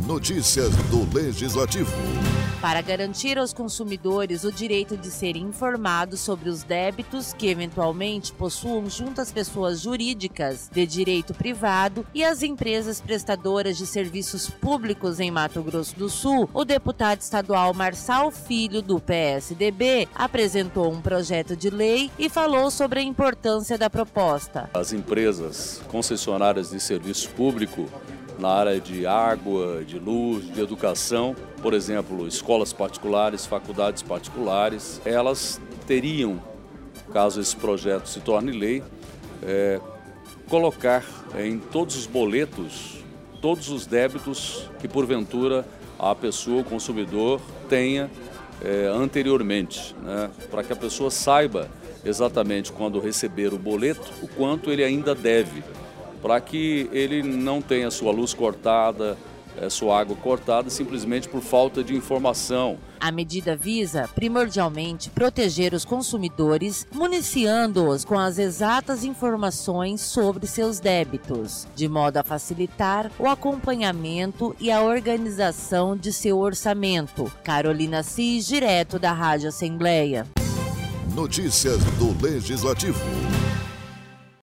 Notícias do Legislativo. Para garantir aos consumidores o direito de serem informados sobre os débitos que eventualmente possuam junto às pessoas jurídicas de direito privado e às empresas prestadoras de serviços públicos em Mato Grosso do Sul, o deputado estadual Marçal Filho, do PSDB, apresentou um projeto de lei e falou sobre a importância da proposta. As empresas concessionárias de serviço público na área de água, de luz, de educação, por exemplo, escolas particulares, faculdades particulares, elas teriam, caso esse projeto se torne lei, colocar em todos os boletos, todos os débitos que porventura a pessoa, o consumidor, tenha anteriormente, né? Para que a pessoa saiba exatamente quando receber o boleto, o quanto ele ainda deve, para que ele não tenha sua luz cortada, sua água cortada, simplesmente por falta de informação. A medida visa, primordialmente, proteger os consumidores, municiando-os com as exatas informações sobre seus débitos, de modo a facilitar o acompanhamento e a organização de seu orçamento. Carolina Cis, direto da Rádio Assembleia. Notícias do Legislativo.